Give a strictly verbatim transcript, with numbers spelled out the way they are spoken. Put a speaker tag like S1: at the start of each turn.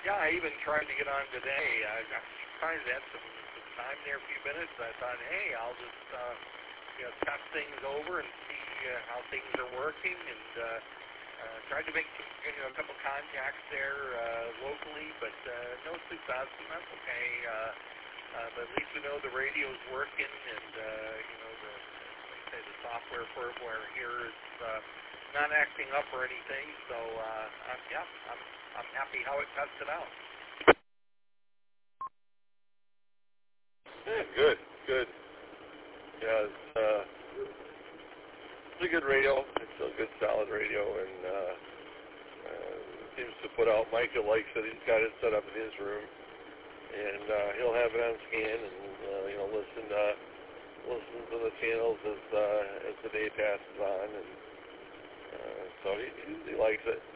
S1: Yeah, I even tried to get on today. I, I tried to have some, some time there, a few minutes. I thought, hey, I'll just uh, you know, test things over and see uh, how things are working, and uh, uh, tried to make some, you know, a couple contacts there uh, locally, but uh, no success, and that's okay. Uh, uh, but at least we know the radio's working, and uh, you know, the, like I say, the software firmware here is uh, not acting up or anything. So uh, I'm, yeah, I'm I'm happy how it tested out.
S2: Yeah, good, good. Yeah, it's, uh, it's a good radio. It's a good, solid radio, and uh, uh, seems to put out. Michael likes it. He's got it set up in his room, and uh, he'll have it on scan, and uh, you know, listen, uh, listen to the channels as uh, as the day passes on, and uh, so he, he likes it.